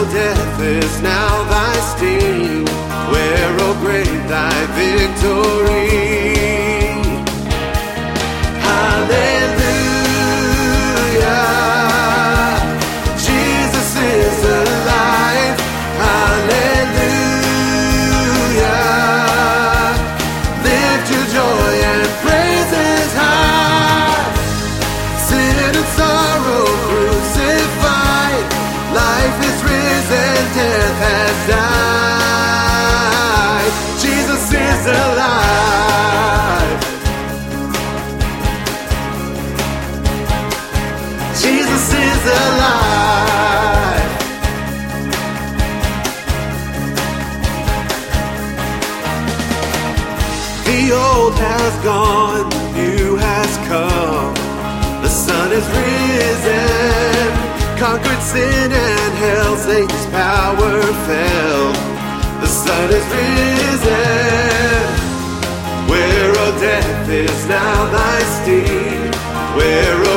O death is now thy sting, where, O grave, thy victory. Hallelujah, Jesus is alive. Hallelujah, lift your joy and praises high. Sin and sorrow crucified, life is risen, death has died. Jesus is alive. Jesus is alive. The old has gone, the new has come. The sun is risen, conquered sin and hell, Satan's power fell. The sun is risen, where, O death, is now thy sting, where, O